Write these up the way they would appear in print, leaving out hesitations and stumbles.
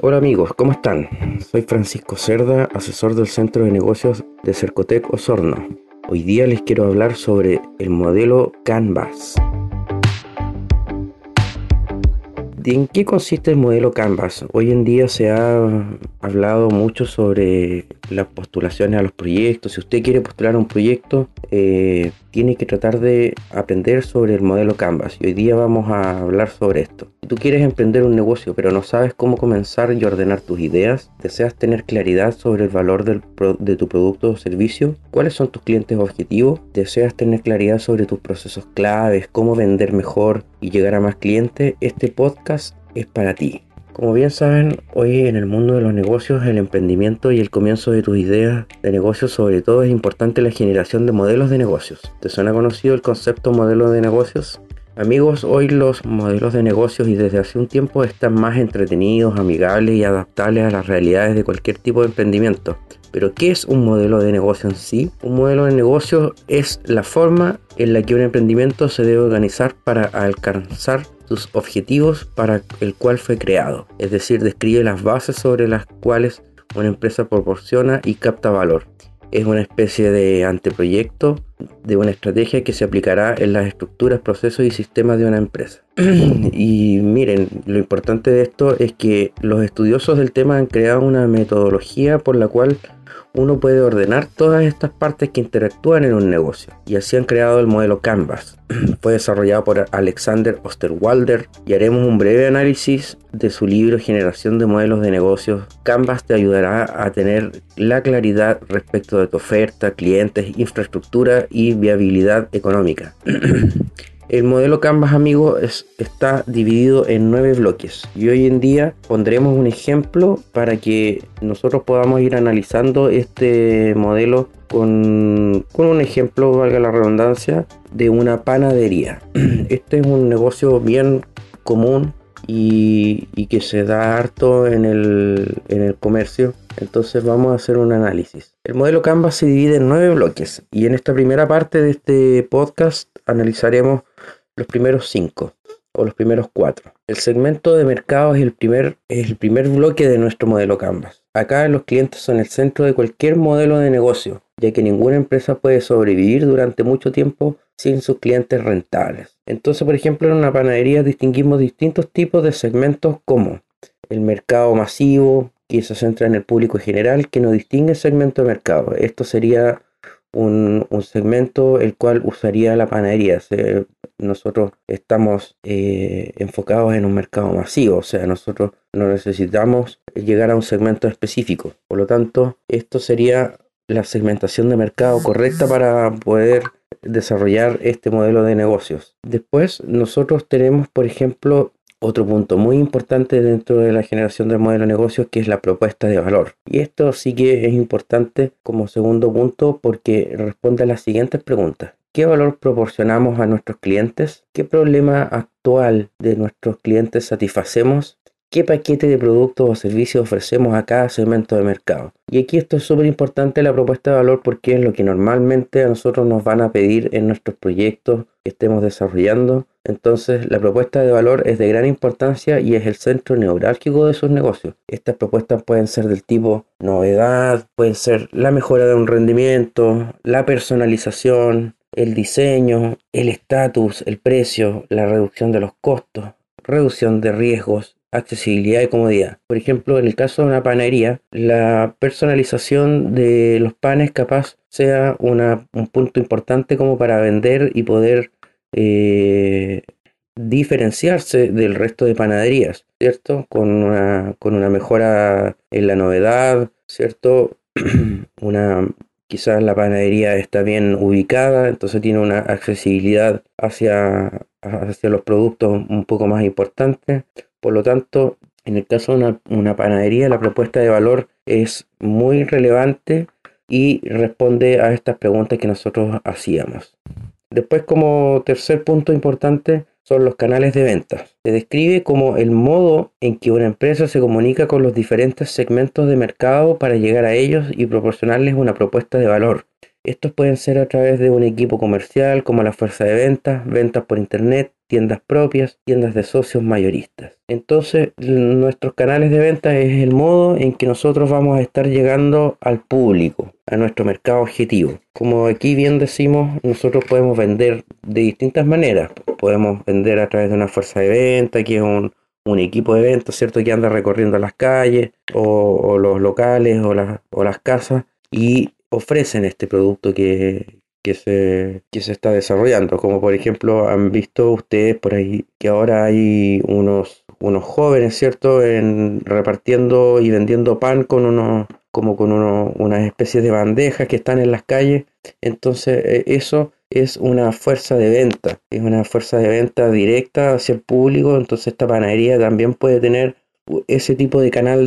Hola amigos, ¿cómo están? Soy Francisco Cerda, asesor del Centro de Negocios de Cercotec Osorno. Hoy día les quiero hablar sobre el modelo Canvas. ¿En qué consiste el modelo Canvas? Hoy en día se ha hablado mucho sobre las postulaciones a los proyectos. Si usted quiere postular a un proyecto, tiene que tratar de aprender sobre el modelo Canvas. Y hoy día vamos a hablar sobre esto. Si tú quieres emprender un negocio, pero no sabes cómo comenzar y ordenar tus ideas, deseas tener claridad sobre el valor de tu producto o servicio, cuáles son tus clientes objetivos, deseas tener claridad sobre tus procesos claves, cómo vender mejor y llegar a más clientes, este podcast es para ti. Como bien saben, hoy en el mundo de los negocios, el emprendimiento y el comienzo de tus ideas de negocios, sobre todo, es importante la generación de modelos de negocios. ¿Te suena conocido el concepto modelo de negocios? Amigos, hoy los modelos de negocios y desde hace un tiempo están más entretenidos, amigables y adaptables a las realidades de cualquier tipo de emprendimiento. Pero ¿qué es un modelo de negocio en sí? Un modelo de negocio es la forma en la que un emprendimiento se debe organizar para alcanzar sus objetivos para el cual fue creado. Es decir, describe las bases sobre las cuales una empresa proporciona y capta valor. Es una especie de anteproyecto de una estrategia que se aplicará en las estructuras, procesos y sistemas de una empresa. Y miren, lo importante de esto es que los estudiosos del tema han creado una metodología por la cual uno puede ordenar todas estas partes que interactúan en un negocio. Y así han creado el modelo Canvas. Fue desarrollado por Alexander Osterwalder y haremos un breve análisis de su libro Generación de Modelos de Negocios. Canvas te ayudará a tener la claridad respecto de tu oferta, clientes, infraestructura y viabilidad económica. El modelo Canvas, amigos, está dividido en 9 bloques y hoy en día pondremos un ejemplo para que nosotros podamos ir analizando este modelo con un ejemplo, valga la redundancia, de una panadería. Este es un negocio bien común y que se da harto en el comercio. Entonces vamos a hacer un análisis. El modelo Canvas se divide en 9 bloques y en esta primera parte de este podcast analizaremos los primeros 5 o los primeros 4. El segmento de mercado es el primer bloque de nuestro modelo Canvas. Acá los clientes son el centro de cualquier modelo de negocio, ya que ninguna empresa puede sobrevivir durante mucho tiempo sin sus clientes rentables. Entonces, por ejemplo, en una panadería distinguimos distintos tipos de segmentos como el mercado masivo, que se centra en el público general, que no distingue segmento de mercado. Esto sería un segmento el cual usaría la panadería. Nosotros estamos enfocados en un mercado masivo, o sea, nosotros no necesitamos llegar a un segmento específico. Por lo tanto, esto sería la segmentación de mercado correcta para poder desarrollar este modelo de negocios. Después, nosotros tenemos, por ejemplo, otro punto muy importante dentro de la generación del modelo de negocios, que es la propuesta de valor. Y esto sí que es importante como segundo punto porque responde a las siguientes preguntas. ¿Qué valor proporcionamos a nuestros clientes? ¿Qué problema actual de nuestros clientes satisfacemos? ¿Qué paquete de productos o servicios ofrecemos a cada segmento de mercado? Y aquí esto es súper importante, la propuesta de valor, porque es lo que normalmente a nosotros nos van a pedir en nuestros proyectos que estemos desarrollando. Entonces, la propuesta de valor es de gran importancia y es el centro neurálgico de sus negocios. Estas propuestas pueden ser del tipo novedad, pueden ser la mejora de un rendimiento, la personalización, el diseño, el estatus, el precio, la reducción de los costos, reducción de riesgos, accesibilidad y comodidad. Por ejemplo, en el caso de una panadería, la personalización de los panes capaz sea un punto importante como para vender y poder eh, diferenciarse del resto de panaderías, ¿cierto? Con una mejora en la novedad, ¿cierto? una Quizás la panadería está bien ubicada, entonces tiene una accesibilidad hacia los productos un poco más importante. Por lo tanto, en el caso de una panadería, la propuesta de valor es muy relevante y responde a estas preguntas que nosotros hacíamos. Después, como tercer punto importante, son los canales de ventas. Se describe como el modo en que una empresa se comunica con los diferentes segmentos de mercado para llegar a ellos y proporcionarles una propuesta de valor. Estos pueden ser a través de un equipo comercial como la fuerza de ventas, ventas por internet, tiendas propias, tiendas de socios mayoristas. Entonces, nuestros canales de venta es el modo en que nosotros vamos a estar llegando al público, a nuestro mercado objetivo. Como aquí bien decimos, nosotros podemos vender de distintas maneras. Podemos vender a través de una fuerza de venta, que es un equipo de venta, ¿cierto? Que anda recorriendo las calles o los locales o las casas y ofrecen este producto que se está desarrollando. Como por ejemplo han visto ustedes por ahí que ahora hay unos jóvenes, ¿cierto? Repartiendo y vendiendo pan con unas especies de bandejas que están en las calles. Entonces eso es una fuerza de venta, es una fuerza de venta directa hacia el público. Entonces esta panadería también puede tener ese tipo de canal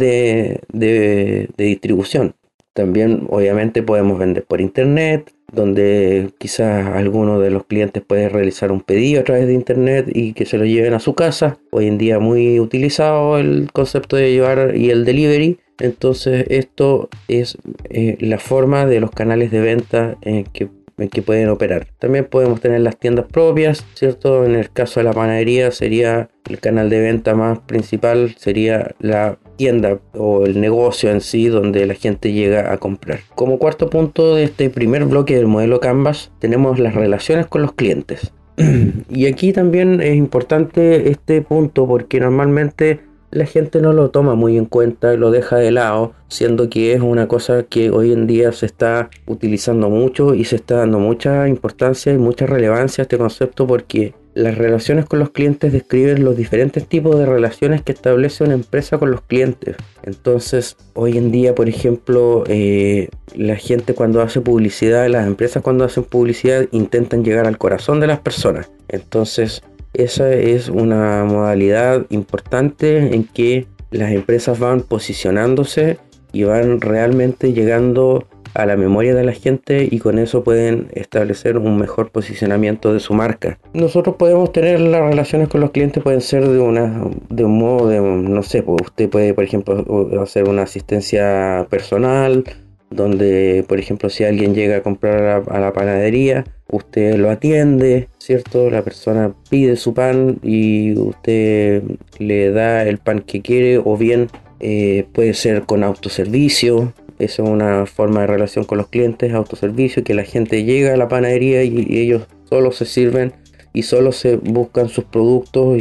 de distribución. También obviamente podemos vender por internet, donde quizás alguno de los clientes puede realizar un pedido a través de internet y que se lo lleven a su casa. Hoy en día muy utilizado el concepto de llevar y el delivery. Entonces esto es la forma de los canales de venta en que pueden operar. También podemos tener las tiendas propias, ¿cierto? En el caso de la panadería sería el canal de venta más principal, sería la tienda o el negocio en sí donde la gente llega a comprar. Como cuarto punto de este primer bloque del modelo Canvas tenemos las relaciones con los clientes. Y aquí también es importante este punto porque normalmente la gente no lo toma muy en cuenta y lo deja de lado, siendo que es una cosa que hoy en día se está utilizando mucho y se está dando mucha importancia y mucha relevancia a este concepto, porque las relaciones con los clientes describen los diferentes tipos de relaciones que establece una empresa con los clientes. Entonces, hoy en día, por ejemplo, la gente cuando hace publicidad, las empresas cuando hacen publicidad intentan llegar al corazón de las personas. Entonces, esa es una modalidad importante en que las empresas van posicionándose y van realmente llegando a la memoria de la gente, y con eso pueden establecer un mejor posicionamiento de su marca. Nosotros podemos tener las relaciones con los clientes, pueden ser de un modo de, no sé, pues usted puede, por ejemplo, hacer una asistencia personal, donde, por ejemplo, si alguien llega a comprar a la panadería, usted lo atiende, ¿cierto? La persona pide su pan y usted le da el pan que quiere, o bien puede ser con autoservicio. Esa es una forma de relación con los clientes, autoservicio, que la gente llega a la panadería y ellos solo se sirven y solo se buscan sus productos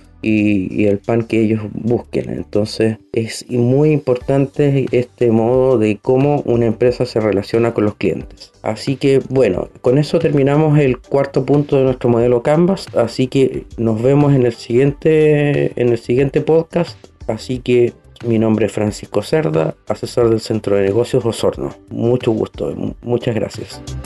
y el pan que ellos busquen. Entonces es muy importante este modo de cómo una empresa se relaciona con los clientes. Así que bueno, con eso terminamos el cuarto punto de nuestro modelo Canvas. Así que nos vemos en el siguiente podcast. Así que mi nombre es Francisco Cerda, asesor del Centro de Negocios Osorno. Mucho gusto, muchas gracias.